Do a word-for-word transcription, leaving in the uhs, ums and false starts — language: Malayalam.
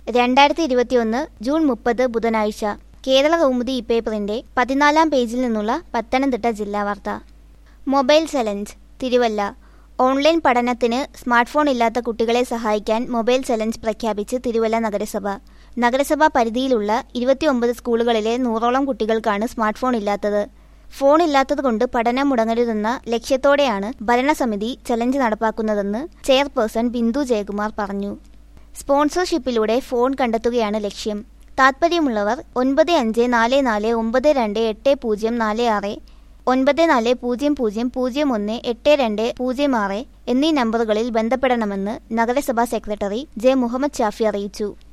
രണ്ടായിരത്തി ഇരുപത്തിയൊന്ന് ജൂൺ മുപ്പത് ബുധനാഴ്ച. കേരള കൗമുദി ഈ പേപ്പറിന്റെ പതിനാലാം പേജിൽ നിന്നുള്ള പത്തനംതിട്ട ജില്ലാ വാർത്ത. Mobile challenge Thiruvalla. ഓൺലൈൻ പഠനത്തിന് സ്മാർട്ട് ഫോൺ ഇല്ലാത്ത കുട്ടികളെ സഹായിക്കാൻ മൊബൈൽ ചലഞ്ച് പ്രഖ്യാപിച്ച് തിരുവല്ല നഗരസഭ. നഗരസഭാ പരിധിയിലുള്ള ഇരുപത്തിയൊമ്പത് സ്കൂളുകളിലെ നൂറോളം കുട്ടികൾക്കാണ് സ്മാർട്ട് ഫോൺ ഇല്ലാത്തത്. ഫോൺ ഇല്ലാത്തതുകൊണ്ട് പഠനം മുടങ്ങരുതെന്ന ലക്ഷ്യത്തോടെയാണ് ഭരണസമിതി ചലഞ്ച് നടപ്പാക്കുന്നതെന്ന് ചെയർപേഴ്സൺ ബിന്ദു ജയകുമാർ പറഞ്ഞു. സ്പോൺസർഷിപ്പിലൂടെ ഫോൺ കണ്ടെത്തുകയാണ് ലക്ഷ്യം. താൽപ്പര്യമുള്ളവർ ഒൻപത് അഞ്ച് നാല് നാല് ഒമ്പത് രണ്ട് എട്ട് പൂജ്യം നാല് ആറ്, ഒൻപത് നാല് പൂജ്യം പൂജ്യം പൂജ്യം ഒന്ന് എട്ട് രണ്ട് പൂജ്യം ആറ് എന്നീ നമ്പറുകളിൽ ബന്ധപ്പെടണമെന്ന് നഗരസഭാ സെക്രട്ടറി ജെ മുഹമ്മദ് ഷാഫി അറിയിച്ചു.